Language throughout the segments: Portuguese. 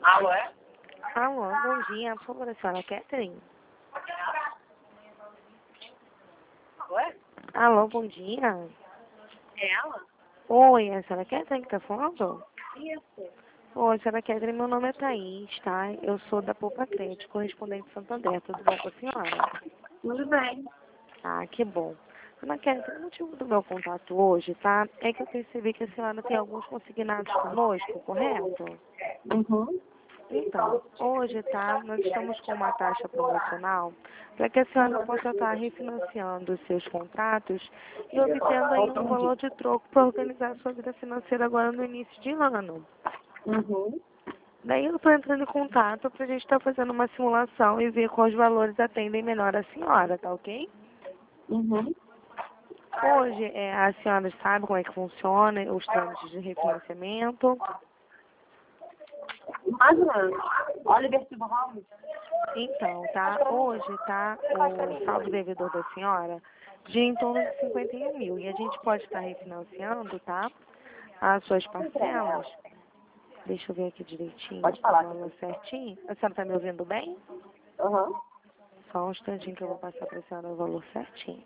Alô, é? Alô, bom dia, por favor, a senhora Catherine? Alô, é? Alô, bom dia. É ela? Oi, é a senhora Catherine que tá falando? Isso. Oi, senhora Catherine, meu nome é Thaís, tá? Eu sou da Poupa Crédito, correspondente de Santander, tudo bom com a senhora? Tudo bem. Ah, que bom. Senhora Catherine, o motivo do meu contato hoje, tá? É que eu percebi que a senhora tem alguns consignados conosco, correto? Uhum. Então, hoje, tá, nós estamos com uma taxa promocional para que a senhora possa estar refinanciando os seus contratos e obtendo aí um valor de troco para organizar a sua vida financeira agora no início de ano. Uhum. Daí eu estou entrando em contato para a gente estar fazendo uma simulação e ver quais valores atendem melhor a senhora, tá ok? Uhum. Hoje, a senhora sabe como é que funciona os trâmites de refinanciamento. Mais ou menos. Oliver Silva Ramos? Então, tá? Hoje, tá? O saldo devedor da senhora de em torno de 51 mil. E a gente pode estar refinanciando, tá? As suas parcelas. Deixa eu ver aqui direitinho Pode o falar. valor certinho. A senhora tá me ouvindo bem? Uhum. Só um instantinho que eu vou passar para a senhora o valor certinho.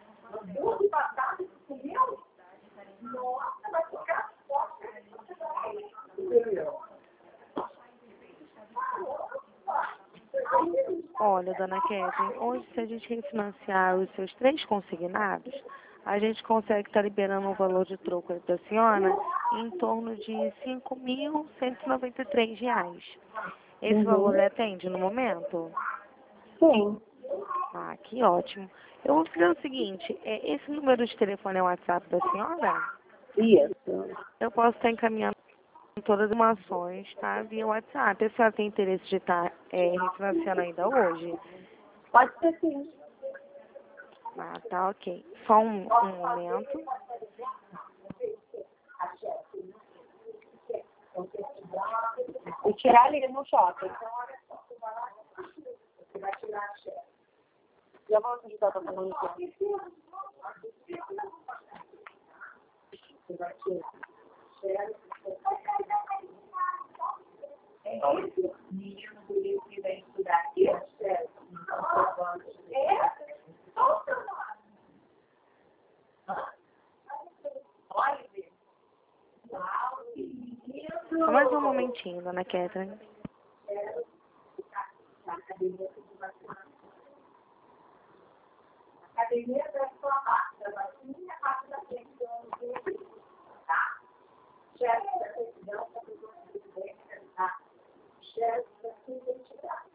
Olha, dona Catherine, hoje se a gente refinanciar os seus 3 consignados, a gente consegue estar liberando um valor de troco aí da senhora em torno de R$ 5.193. Esse valor Uhum. lhe atende no momento? Sim. Ah, que ótimo. Eu vou fazer o seguinte, esse número de telefone é o WhatsApp da senhora? Isso. Eu posso estar encaminhando todas as informações, tá? Via WhatsApp. A senhora tem interesse de estar refinanciando ainda hoje? Pode ser sim. Ah, tá, ok. Só um momento. E tirar ele no shopping. Já vou ajudar pra fazer isso. Menino bonito que vem estudar aqui. Só mais um momentinho, dona Catherine. Academia da sua parte, da vacina, a parte da frente do ano, tá? Chefe da certidão, da presidência, tá? Chefe da sua identidade.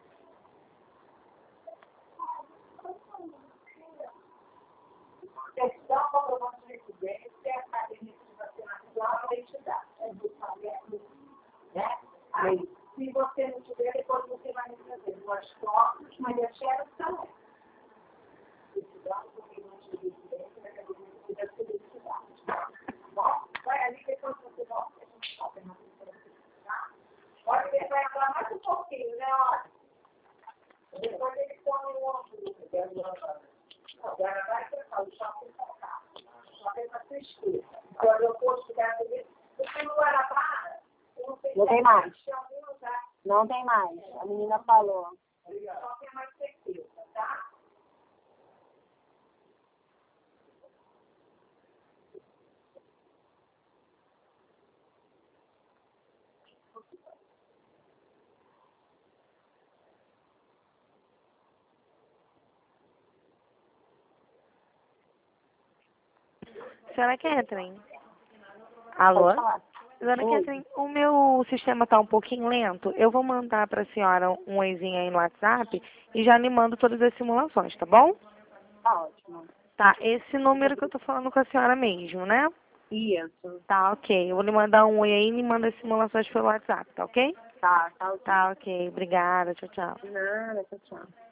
Certidão, comprovante de residência, academia de vacinação, identidade. É do saber, né? Aí, se você não tiver, depois você vai me trazer duas fotos, mas a chefe também. Vai ali, depois você volta, a gente volta na tá? Pode ver, vai falar mais um pouquinho, né? Olha. Depois eles tomam o outro. Agora vai pensar, o shopping está cá. O shopping está tristeza. Agora eu posso ficar ali. Porque no Guarabara, eu não sei se tem mais. Não tem mais. A menina falou. O shopping é mais certeza, tá? Senhora Catherine? Alô? Pode falar. Dona Oi. Catherine, o meu sistema está um pouquinho lento. Eu vou mandar para a senhora um oizinho aí no WhatsApp e já lhe mando todas as simulações, tá bom? Tá ótimo. Tá, esse número que eu tô falando com a senhora mesmo, né? Isso. Tá, ok. Eu vou lhe mandar um oi aí e me manda as simulações pelo WhatsApp, tá ok? Tá ok. Tá, ok. Obrigada. Tchau, tchau. Nada, tchau, tchau.